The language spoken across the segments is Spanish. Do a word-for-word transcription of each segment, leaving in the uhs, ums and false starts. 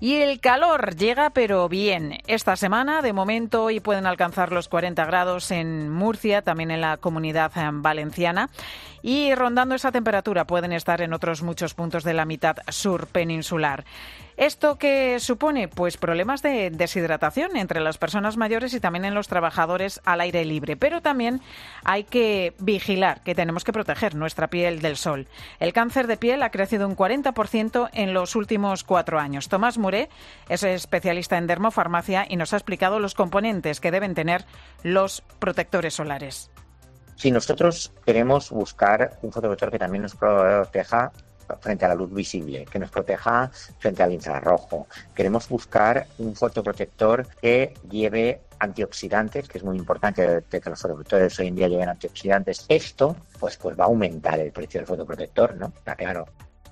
Y el calor llega, pero bien. Esta semana, de momento, hoy pueden alcanzar los cuarenta grados en Murcia, también en la Comunidad Valenciana. Y rondando esa temperatura pueden estar en otros muchos puntos de la mitad sur peninsular. ¿Esto qué supone? Pues problemas de deshidratación entre las personas mayores y también en los trabajadores al aire libre. Pero también hay que vigilar, que tenemos que proteger nuestra piel del sol. El cáncer de piel ha crecido un cuarenta por ciento en los últimos cuatro años. Tomás Muré es especialista en dermofarmacia y nos ha explicado los componentes que deben tener los protectores solares. Si nosotros queremos buscar un fotoprotector que también nos proteja frente a la luz visible, que nos proteja frente al infrarrojo, queremos buscar un fotoprotector que lleve antioxidantes, que es muy importante que los fotoprotectores hoy en día lleven antioxidantes, esto pues, pues va a aumentar el precio del fotoprotector, ¿no? Está claro.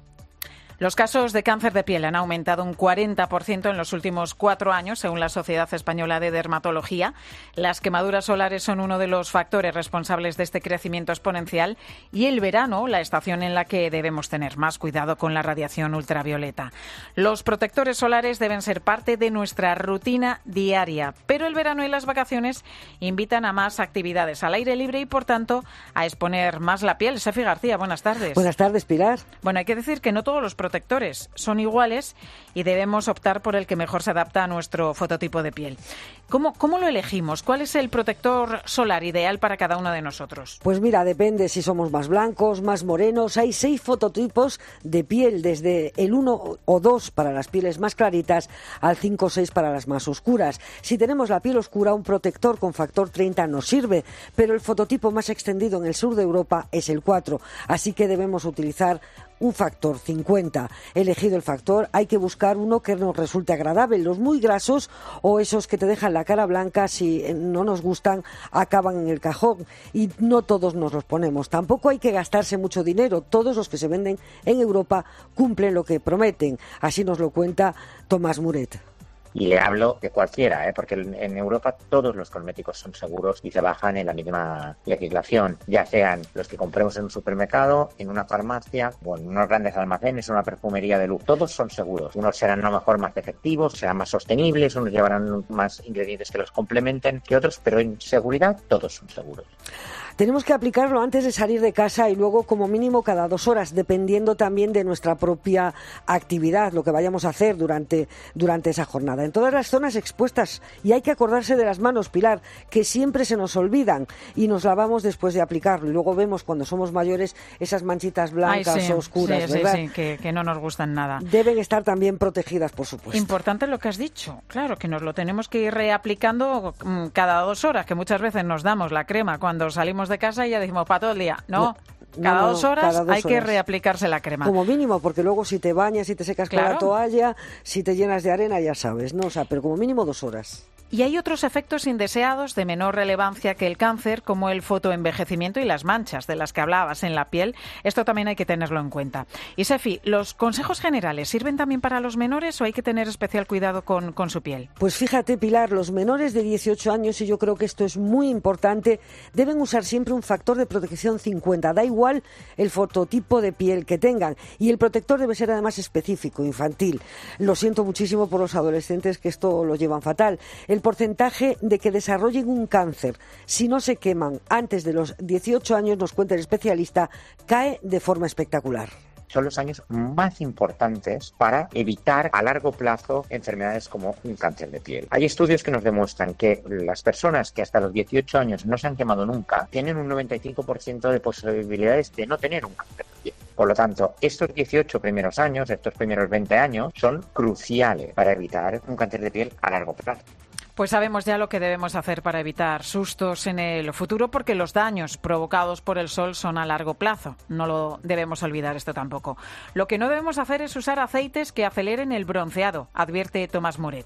Los casos de cáncer de piel han aumentado un cuarenta por ciento en los últimos cuatro años, según la Sociedad Española de Dermatología. Las quemaduras solares son uno de los factores responsables de este crecimiento exponencial y el verano, la estación en la que debemos tener más cuidado con la radiación ultravioleta. Los protectores solares deben ser parte de nuestra rutina diaria, pero el verano y las vacaciones invitan a más actividades al aire libre y, por tanto, a exponer más la piel. Sefi García, buenas tardes. Buenas tardes, Pilar. Bueno, hay que decir que no todos los protectores protectores son iguales y debemos optar por el que mejor se adapta a nuestro fototipo de piel. ¿Cómo, cómo lo elegimos? ¿Cuál es el protector solar ideal para cada uno de nosotros? Pues mira, depende si somos más blancos, más morenos. Hay seis fototipos de piel, desde el uno o dos para las pieles más claritas al cinco o seis para las más oscuras. Si tenemos la piel oscura, un protector con factor treinta nos sirve, pero el fototipo más extendido en el sur de Europa es el cuatro, así que debemos utilizar un factor cincuenta. Elegido el factor, hay que buscar uno que nos resulte agradable. Los muy grasos o esos que te dejan la cara blanca, si no nos gustan, acaban en el cajón y no todos nos los ponemos. Tampoco hay que gastarse mucho dinero. Todos los que se venden en Europa cumplen lo que prometen. Así nos lo cuenta Tomás Muret. Y le hablo de cualquiera, ¿eh? Porque en Europa todos los cosméticos son seguros y se bajan en la misma legislación, ya sean los que compremos en un supermercado, en una farmacia o en unos grandes almacenes, una perfumería de lujo. Todos son seguros. Unos serán a lo mejor más efectivos, serán más sostenibles, unos llevarán más ingredientes que los complementen que otros, pero en seguridad todos son seguros. Tenemos que aplicarlo antes de salir de casa y luego como mínimo cada dos horas, dependiendo también de nuestra propia actividad, lo que vayamos a hacer durante, durante esa jornada. En todas las zonas expuestas, y hay que acordarse de las manos, Pilar, que siempre se nos olvidan y nos lavamos después de aplicarlo. Y luego vemos cuando somos mayores esas manchitas blancas Ay, sí, o oscuras, sí, ¿verdad? Sí, sí, que, que no nos gustan nada. Deben estar también protegidas, por supuesto. Importante lo que has dicho. Claro, que nos lo tenemos que ir reaplicando cada dos horas, que muchas veces nos damos la crema cuando salimos de casa y ya decimos para todo el día. No, no cada no, dos horas cada dos hay horas. que reaplicarse la crema. Como mínimo, porque luego si te bañas, si te secas Claro. con la toalla, si te llenas de arena, ya sabes, ¿no? O sea, pero como mínimo dos horas. Y hay otros efectos indeseados de menor relevancia que el cáncer, como el fotoenvejecimiento y las manchas de las que hablabas en la piel. Esto también hay que tenerlo en cuenta. Y Sefi, ¿los consejos generales sirven también para los menores o hay que tener especial cuidado con, con su piel? Pues fíjate, Pilar, los menores de dieciocho años, y yo creo que esto es muy importante, deben usar siempre un factor de protección cincuenta. Da igual el fototipo de piel que tengan. Y el protector debe ser además específico, infantil. Lo siento muchísimo por los adolescentes que esto lo llevan fatal. El El porcentaje de que desarrollen un cáncer si no se queman antes de los dieciocho años, nos cuenta el especialista, cae de forma espectacular. Son los años más importantes para evitar a largo plazo enfermedades como un cáncer de piel. Hay estudios que nos demuestran que las personas que hasta los dieciocho años no se han quemado nunca tienen un noventa y cinco por ciento de posibilidades de no tener un cáncer de piel. Por lo tanto, estos dieciocho primeros años, estos primeros veinte años, son cruciales para evitar un cáncer de piel a largo plazo. Pues sabemos ya lo que debemos hacer para evitar sustos en el futuro, porque los daños provocados por el sol son a largo plazo. No lo debemos olvidar esto tampoco. Lo que no debemos hacer es usar aceites que aceleren el bronceado, advierte Tomás Muret.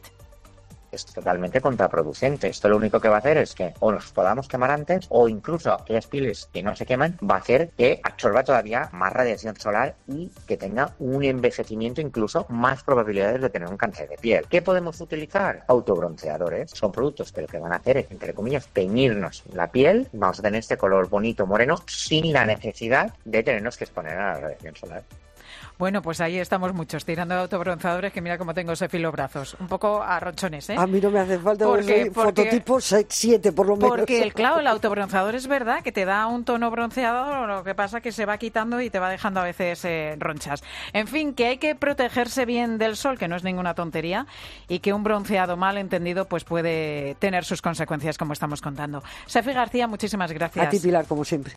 Es totalmente contraproducente. Esto lo único que va a hacer es que o nos podamos quemar antes o incluso aquellas pieles que no se queman va a hacer que absorba todavía más radiación solar y que tenga un envejecimiento, incluso más probabilidades de tener un cáncer de piel. ¿Qué podemos utilizar? Autobronceadores. Son productos que lo que van a hacer es, entre comillas, teñirnos la piel. Vamos a tener este color bonito moreno sin la necesidad de tenernos que exponer a la radiación solar. Bueno, pues ahí estamos muchos tirando de autobronceadores, que mira cómo tengo ese filo brazos. Un poco arronchones, ¿eh? A mí no me hace falta, porque, soy porque, fototipo siete por lo menos. Porque, el, claro, el autobronceador es verdad que te da un tono bronceado, lo que pasa que se va quitando y te va dejando a veces eh, ronchas. En fin, que hay que protegerse bien del sol, que no es ninguna tontería, y que un bronceado mal entendido pues puede tener sus consecuencias, como estamos contando. Sefi García, muchísimas gracias. A ti, Pilar, como siempre.